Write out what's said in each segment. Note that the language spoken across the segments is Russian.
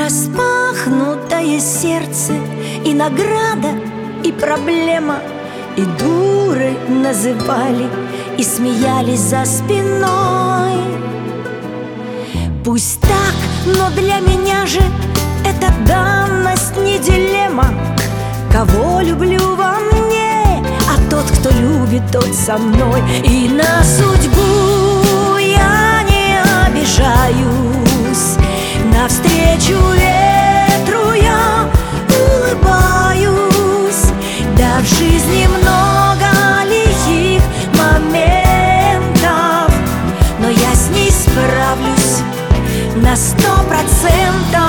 Распахнутое сердце, и награда, и проблема, и дурой называли, и смеялись за спиной. Пусть так, но для меня же это данность, не дилемма. Кого люблю во мне, а тот, кто любит, тот со мной. И на судьбу я не обижаюсь, навстречу ветру я улыбаюсь. Да, в жизни много лихих моментов, но я с ней справлюсь на 100%.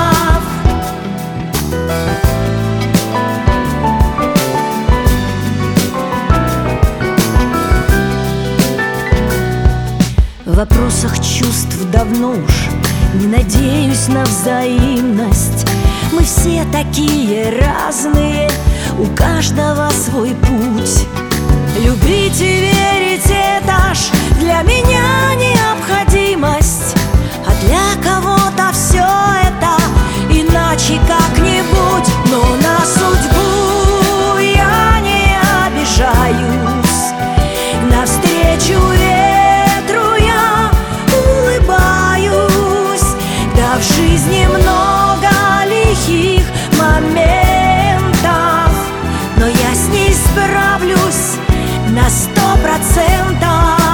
В вопросах чувств давно уж не надеюсь на взаимность. Мы все такие разные, у каждого свой путь. Любить и верить — это ж для меня необходимость, а для кого-то все это иначе как-нибудь. Но на судьбу я не обижаюсь, навстречу ветру я улыбаюсь. Да, в жизни много лихих моментов, но я с ней справлюсь на 100%.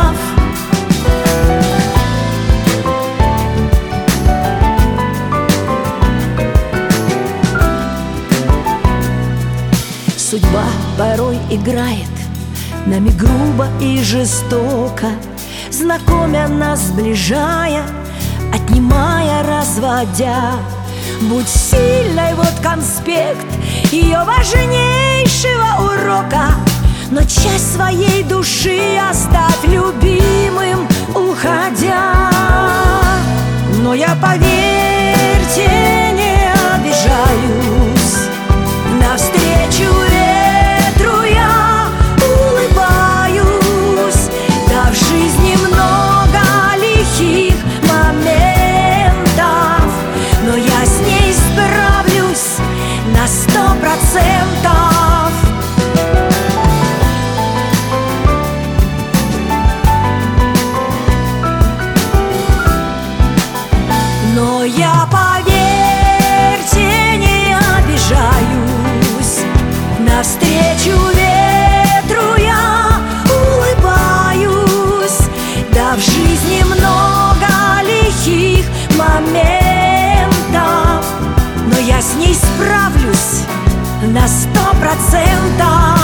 Судьба порой играет нами грубо и жестоко, знакомя нас, сближая, отнимая, разводя. Будь сильной, вот конспект ее важнейшего урока, но часть своей души оставь любимым, уходя. Но я, поверьте, не обижаюсь, навстречу ветру я улыбаюсь. Да, в жизни много лихих моментов, но я с ней справлюсь на 100%. Но я, поверьте, не обижаюсь, навстречу ветру я улыбаюсь. Да, в жизни много лихих моментов, но я с ней справлюсь на 100%.